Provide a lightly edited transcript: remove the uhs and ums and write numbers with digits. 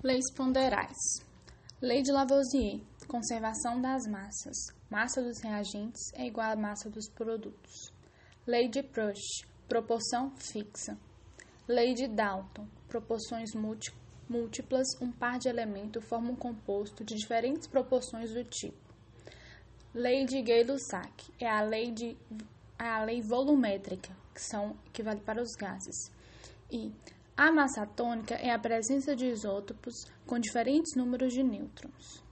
Leis ponderais. Lei de Lavoisier. Conservação das massas. Massa dos reagentes é igual à massa dos produtos. Lei de Proust. Proporção fixa. Lei de Dalton. Proporções múltiplas. Um par de elementos forma um composto de diferentes proporções do tipo. Lei de Gay-Lussac. É a lei volumétrica, que vale para os gases. E a massa atômica é a presença de isótopos com diferentes números de nêutrons.